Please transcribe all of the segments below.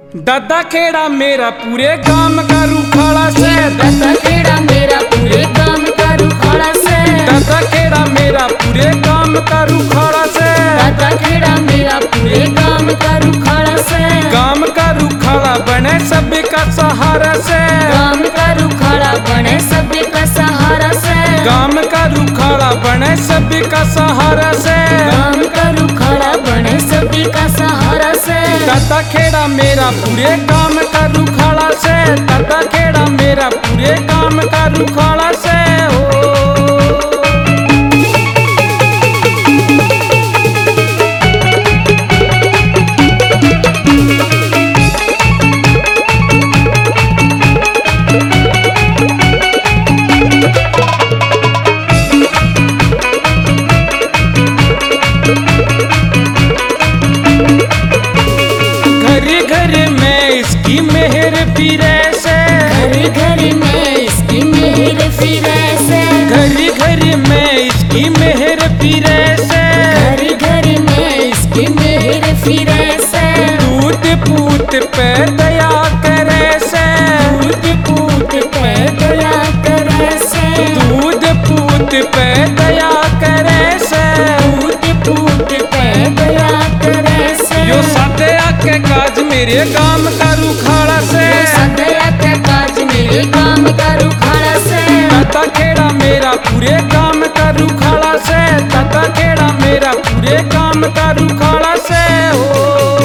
दादा खेड़ा मेरा पूरे गांव का रुखाड़ा से, दादा खेड़ा मेरा पूरे गांव का रुखाड़ा से, दादा खेड़ा मेरा पूरे गांव का रुखाड़ा से, दादा खेड़ा मेरा पूरे गांव का रुखाड़ा से, गांव का रुखाड़ा बने सभी का सहारा से, गांव का रुखाड़ा बने सभी का सहारा से, गांव का रुखाड़ा बने सभी का सहारा से, गांव का रुखाड़ा बने सभी का सहारा से, दादा खेड़ा मेरा पूरे गांव का रुखाड़ा से, दादा खेड़ा मेरा पूरे गांव का रुखाड़ा से हो। घरे घरे में इसकी मेहर फिरे से, घरे घरे में इसकी मेहर फिरे से, घरे घरे में इसकी मेहर फिरे से, घरे घरे में इसकी मेहर फिरे से, दूध पूत पे दया करे से, दूध पूत पे दया करे से, दूध पूत पे दया करे से, दूध पूत पे दया करे से, यो साथे आके काज मेरे गांव का रुखाड़ा से, सदया के काज मेरे काम का रुखाड़ा से, दादा खेड़ा मेरा पूरे गांव का रुखाड़ा से, दादा खेड़ा मेरा पूरे गांव का रुखाड़ा से हो।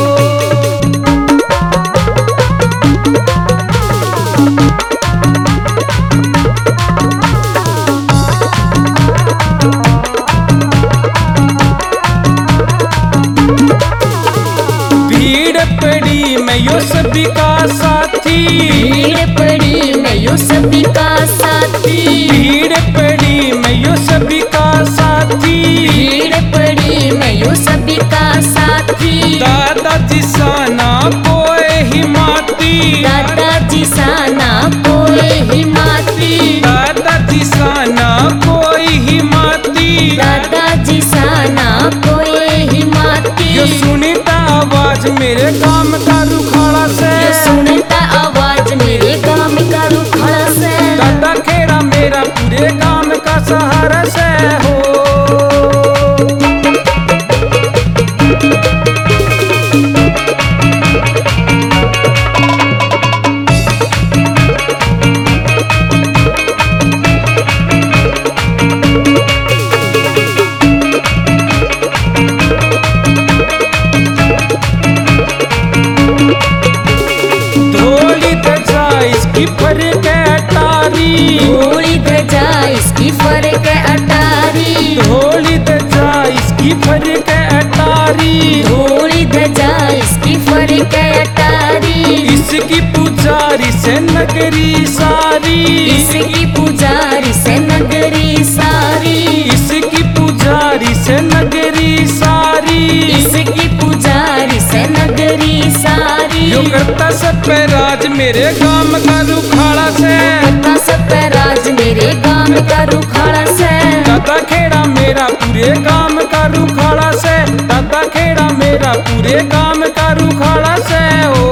भीड़ पड़ी मैं यो सभी का साथी, भीड़ पड़ी मैं यो सभी का साथी, भीड़ पड़ी मैं यो सभी का साथी, भीड़ पड़ी मैं यो सभी का साथी, दादाजी साना पोए हिमाती, दादाजी साना कोई हिमाती, दादाजी साना कोई हिमाती, दादाजी साना कोई हिमाती, यो सुनीता आवाज मेरे गांव का रुखाड़ा से, ये सुनता आवाज मेरे गांव का रुखाड़ा से, दादा खेड़ा मेरा पूरे गांव का सहारा से हो। धोली ध्वजा इसकी फर के अटारी, धूली ध्वजा इसकी फर्क अटारी, धोली ध्वजा इसकी फर के अटारी, धूली ध्वजा इसकी फर्क अटारी, इसकी पुजारी से नगरी सारी, इसकी पुजारी से नगरी सारी, इसकी पुजारी से नगरी सारी, इसकी पुजारी से नगरी सारी, यो करता सब पे राज मेरे गांव का रुखाड़ा से, करता सब पे राज मेरे गांव का रुखाड़ा से, दादा खेड़ा मेरा पूरे गांव का रुखाड़ा से, दादा खेड़ा मेरा पूरे गांव का रुखाड़ा से हो।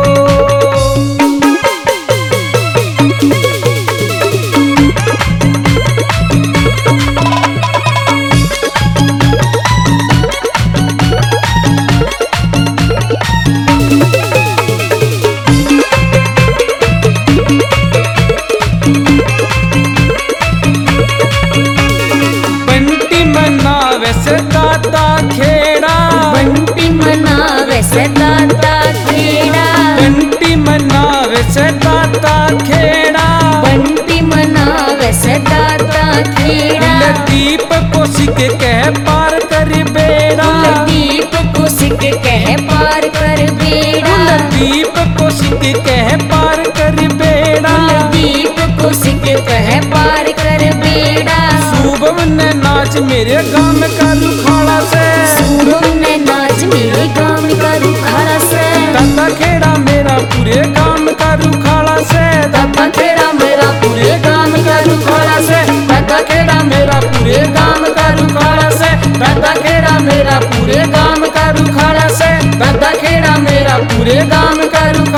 बंटी मनावे से दादा खेड़ा, बंटी मनावे से दादा खेड़ा, बंटी मनावे से दादा खेड़ा, बंटी मनावे से दादा खेड़ा, दीप को सिक कह पार कर बेड़ा, दीप को सिक कह पार कर बेड़ा, दीप को सिक कह पार कर बेड़ा, दीप को सिक कह पार कर बेड़ा, शुभम ने नाच मेरे गांव का रुखाड़ा से, शुभम ने नाच मेरे गांव का रुखाड़ा से, दादा खेड़ा मेरा पूरे गांव का रुखाड़ा से, दादा खेड़ा मेरा पूरे गांव का रुखाड़ा से, दादा खेड़ा मेरा पूरे गांव का रुखाड़ा से, दादा खेड़ा मेरा पूरे गांव का रुखाड़ा से, दादा खेड़ा मेरा पूरे गांव का